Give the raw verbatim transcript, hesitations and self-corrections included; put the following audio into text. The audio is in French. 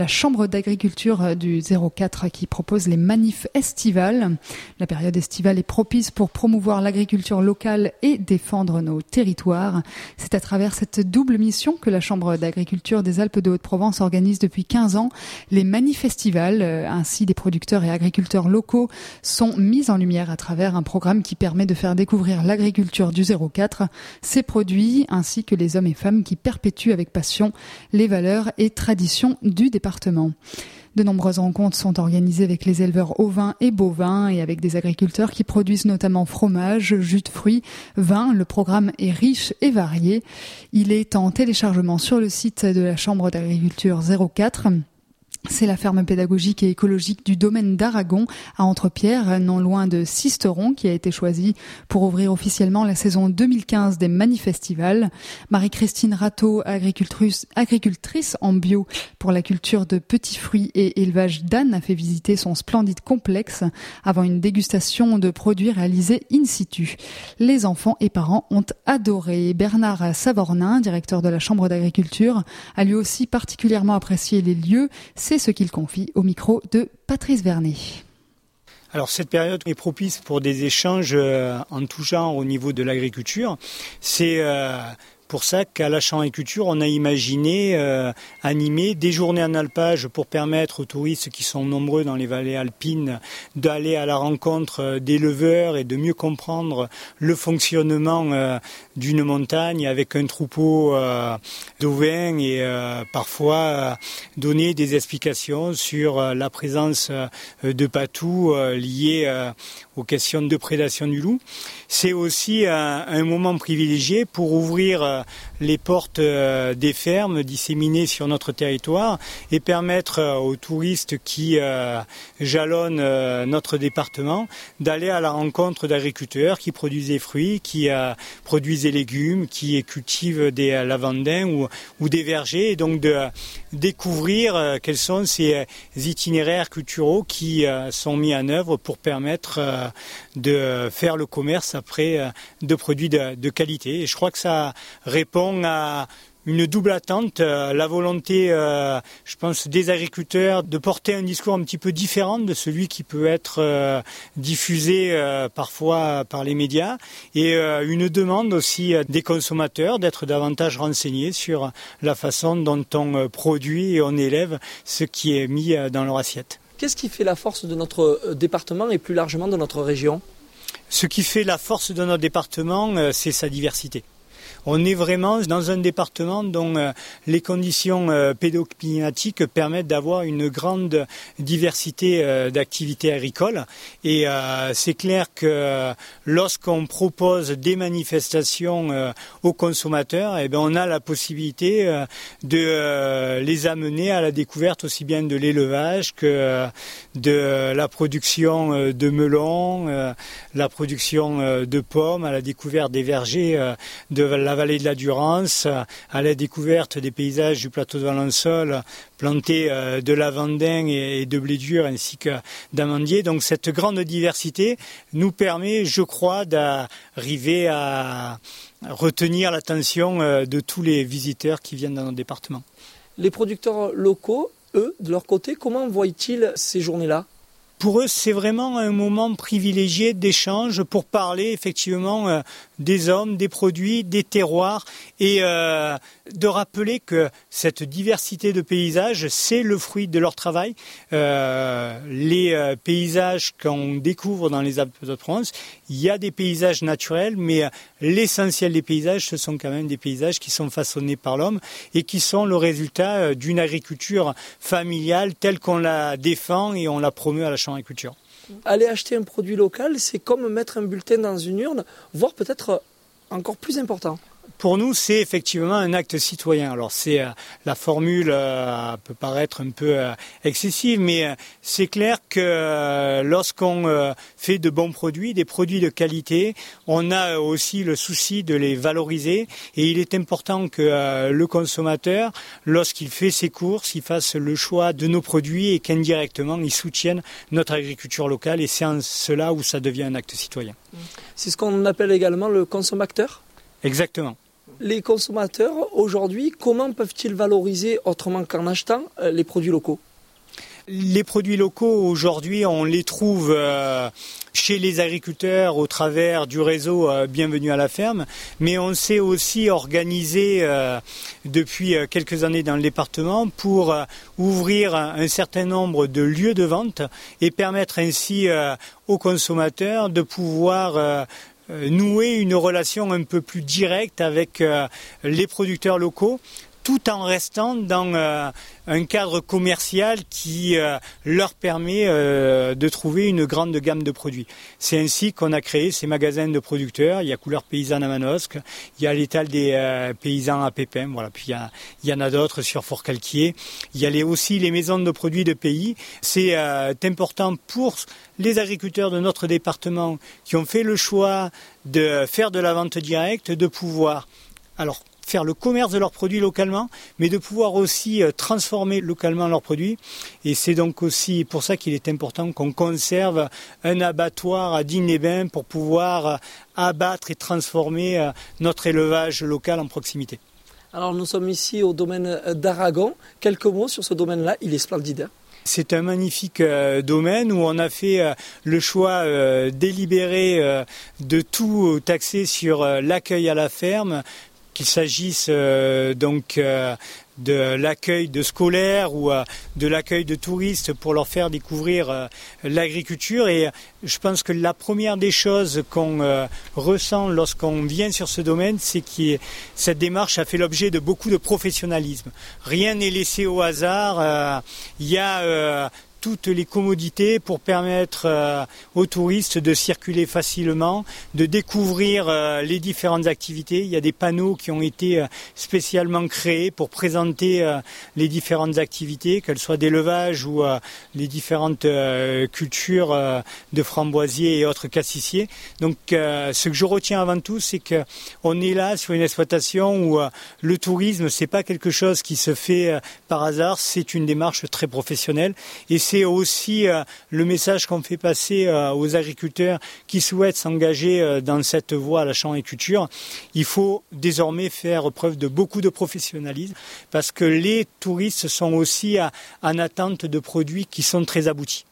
La Chambre d'agriculture du zéro quatre qui propose les manifs estivales. La période estivale est propice pour promouvoir l'agriculture locale et défendre nos territoires. C'est à travers cette double mission que la Chambre d'agriculture des Alpes de Haute-Provence organise depuis quinze ans les manifs estivales. Ainsi, des producteurs et agriculteurs locaux sont mis en lumière à travers un programme qui permet de faire découvrir l'agriculture du zéro quatre, ses produits, ainsi que les hommes et femmes qui perpétuent avec passion les valeurs et traditions du département. De nombreuses rencontres sont organisées avec les éleveurs ovins et bovins et avec des agriculteurs qui produisent notamment fromage, jus de fruits, vin. Le programme est riche et varié. Il est en téléchargement sur le site de la Chambre d'agriculture zéro quatre. C'est la ferme pédagogique et écologique du domaine d'Aragon à Entrepierre, non loin de Sisteron, qui a été choisie pour ouvrir officiellement la saison deux mille quinze des Manifestivals. Marie-Christine Rateau, agricultrice, agricultrice en bio pour la culture de petits fruits et élevage d'ânes, a fait visiter son splendide complexe avant une dégustation de produits réalisés in situ. Les enfants et parents ont adoré. Bernard Savornin, directeur de la Chambre d'agriculture, a lui aussi particulièrement apprécié les lieux. C'est ce qu'il confie au micro de Patrice Vernet. Alors cette période est propice pour des échanges en tout genre au niveau de l'agriculture. C'est euh, pour ça qu'à la Chambre d'agriculture, on a imaginé euh, animer des journées en alpage pour permettre aux touristes qui sont nombreux dans les vallées alpines d'aller à la rencontre d'éleveurs et de mieux comprendre le fonctionnement euh, d'une montagne avec un troupeau euh, d'ovins et euh, parfois euh, donner des explications sur euh, la présence euh, de patous euh, liés euh, aux questions de prédation du loup. C'est aussi un, un moment privilégié pour ouvrir euh, les portes euh, des fermes disséminées sur notre territoire et permettre euh, aux touristes qui euh, jalonnent euh, notre département d'aller à la rencontre d'agriculteurs qui produisent des fruits, qui euh, produisent des légumes, qui cultivent des euh, lavandins ou, ou des vergers, et donc de euh, découvrir euh, quels sont ces euh, itinéraires culturaux qui euh, sont mis en œuvre pour permettre euh, de faire le commerce après euh, de produits de, de qualité. Et je crois que ça répond à une double attente, euh, la volonté, euh, je pense, des agriculteurs de porter un discours un petit peu différent de celui qui peut être euh, diffusé euh, parfois par les médias, et euh, une demande aussi euh, des consommateurs d'être davantage renseignés sur la façon dont on euh, produit et on élève ce qui est mis euh, dans leur assiette. Qu'est-ce qui fait la force de notre département et plus largement de notre région ? Ce qui fait la force de notre département, euh, c'est sa diversité. On est vraiment dans un département dont euh, les conditions euh, pédoclimatiques permettent d'avoir une grande diversité euh, d'activités agricoles. Et euh, c'est clair que euh, lorsqu'on propose des manifestations euh, aux consommateurs, eh bien, on a la possibilité euh, de euh, les amener à la découverte aussi bien de l'élevage que euh, de la production euh, de melons, euh, la production euh, de pommes, à la découverte des vergers euh, de la vallée de la Durance, à la découverte des paysages du plateau de Valensole, plantés de lavandins et de blé dur ainsi que d'amandiers. Donc cette grande diversité nous permet, je crois, d'arriver à retenir l'attention de tous les visiteurs qui viennent dans notre département. Les producteurs locaux, eux, de leur côté, comment voient-ils ces journées-là ? Pour eux, c'est vraiment un moment privilégié d'échange pour parler effectivement euh, des hommes, des produits, des terroirs et euh, de rappeler que cette diversité de paysages, c'est le fruit de leur travail. Euh, les euh, paysages qu'on découvre dans les Alpes de Haute-Provence, il y a des paysages naturels, mais euh, l'essentiel des paysages, ce sont quand même des paysages qui sont façonnés par l'homme et qui sont le résultat euh, d'une agriculture familiale telle qu'on la défend et on la promeut à la Chambre d'agriculture. Aller acheter un produit local, c'est comme mettre un bulletin dans une urne, voire peut-être encore plus important. Pour nous, c'est effectivement un acte citoyen. Alors, c'est euh, la formule euh, peut paraître un peu euh, excessive, mais euh, c'est clair que euh, lorsqu'on euh, fait de bons produits, des produits de qualité, on a aussi le souci de les valoriser. Et il est important que euh, le consommateur, lorsqu'il fait ses courses, il fasse le choix de nos produits et qu'indirectement, il soutienne notre agriculture locale. Et c'est en cela où ça devient un acte citoyen. C'est ce qu'on appelle également le consommateur ? Exactement. Les consommateurs, aujourd'hui, comment peuvent-ils valoriser, autrement qu'en achetant, les produits locaux ? Les produits locaux, aujourd'hui, on les trouve euh, chez les agriculteurs au travers du réseau euh, Bienvenue à la ferme, mais on s'est aussi organisé euh, depuis quelques années dans le département pour euh, ouvrir un, un certain nombre de lieux de vente et permettre ainsi euh, aux consommateurs de pouvoir euh, nouer une relation un peu plus directe avec euh, les producteurs locaux, tout en restant dans euh, un cadre commercial qui euh, leur permet euh, de trouver une grande gamme de produits. C'est ainsi qu'on a créé ces magasins de producteurs. Il y a Couleurs Paysannes à Manosque, il y a l'étal des euh, paysans à Pépin, voilà. Puis il y, a, il y en a d'autres sur Fort-Calquier. Il y a les, aussi les maisons de produits de pays. C'est euh, important pour les agriculteurs de notre département qui ont fait le choix de faire de la vente directe, de pouvoir... Alors, faire le commerce de leurs produits localement, mais de pouvoir aussi transformer localement leurs produits. Et c'est donc aussi pour ça qu'il est important qu'on conserve un abattoir à Digne-les-Bains pour pouvoir abattre et transformer notre élevage local en proximité. Alors nous sommes ici au domaine d'Aragon. Quelques mots sur ce domaine-là, il est splendide. C'est un magnifique euh, domaine où on a fait euh, le choix euh, délibéré euh, de tout taxer sur euh, l'accueil à la ferme, qu'il s'agisse euh, donc euh, de l'accueil de scolaires ou euh, de l'accueil de touristes pour leur faire découvrir euh, l'agriculture. Et je pense que la première des choses qu'on euh, ressent lorsqu'on vient sur ce domaine, c'est que cette démarche a fait l'objet de beaucoup de professionnalisme. Rien n'est laissé au hasard. Il euh, y a euh, toutes les commodités pour permettre euh, aux touristes de circuler facilement, de découvrir euh, les différentes activités. Il y a des panneaux qui ont été euh, spécialement créés pour présenter euh, les différentes activités, qu'elles soient d'élevage ou euh, les différentes euh, cultures euh, de framboisiers et autres cassissiers. Donc euh, ce que je retiens avant tout, c'est qu'on est là sur une exploitation où euh, le tourisme, c'est pas quelque chose qui se fait euh, par hasard, c'est une démarche très professionnelle. Et c'est aussi euh, le message qu'on fait passer euh, aux agriculteurs qui souhaitent s'engager euh, dans cette voie à la chambriculture. Il faut désormais faire preuve de beaucoup de professionnalisme parce que les touristes sont aussi à, en attente de produits qui sont très aboutis.